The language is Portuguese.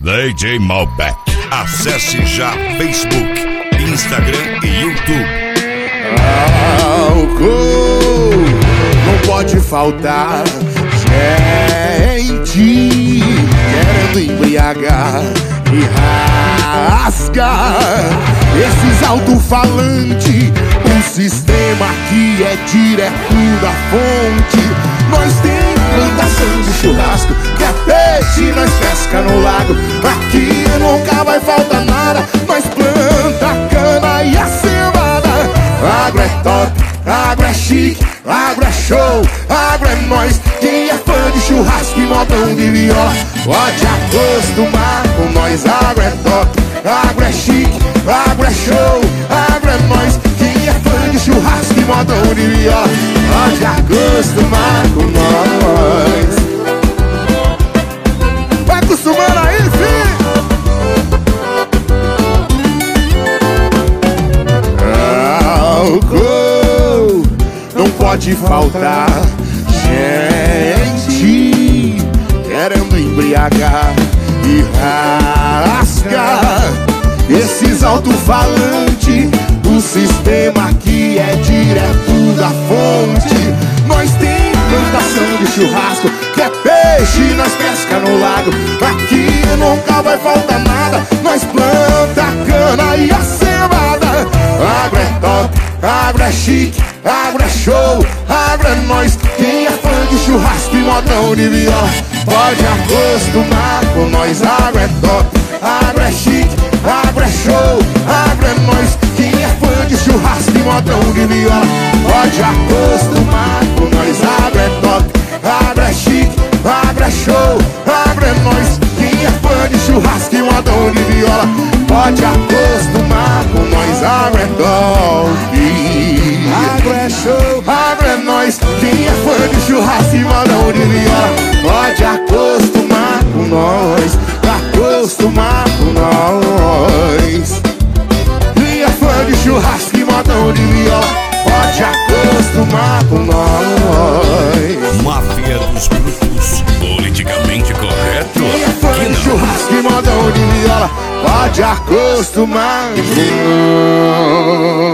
DJ Malbec. Acesse já Facebook, Instagram e YouTube. Álcool não pode faltar, gente querendo embriagar e rasgar esses alto-falantes. Um sistema que é direto da fonte. Nós tem plantação de churrasco, que é peixe, nós pesca no lago. Aqui nunca vai faltar nada, nós planta cana e a cevada. Agro é top, agro é chique, agro é show, agro é nós. Quem é fã de churrasco e modão de viola pode acostumar com nós. Agro é top, agro é chique, agro é show, agro é nós. Quem é fã de churrasco e modão de viola pode acostumar com nós. Vai acostumando aí, filho. Álcool não pode faltar, gente querendo embriagar e rasgar esses alto-falantes. O sistema que é direto da fonte. Nós tem plantação de churrasco, que é peixe, nós pesca no lago. Aqui nunca vai faltar nada, nós planta cana e a cevada. Agro é top, agro é chique, agro é show, agro é nós. Quem é fã de churrasco e modão de viola pode acostumar com nós. Agro é top, agro é chique, agro é show, agro é nós. Quem é fã de churrasco e modão de viola pode acostumar com nós. Agro é top, agro é chique, agro é show, agro é nós. Quem é fã de churrasco e modão de viola pode acostumar com nós. Agro é top, agro é show, agro é nós. Quem é fã de churrasco e modão de viola pode acostumar com nós. Acostumar com nós. Quem é fã de churrasco e modão de viola pode acostumar com nós. Máfia dos Brutos, politicamente correto. Quem é fã de churrasco e modão de viola pode acostumar com nós.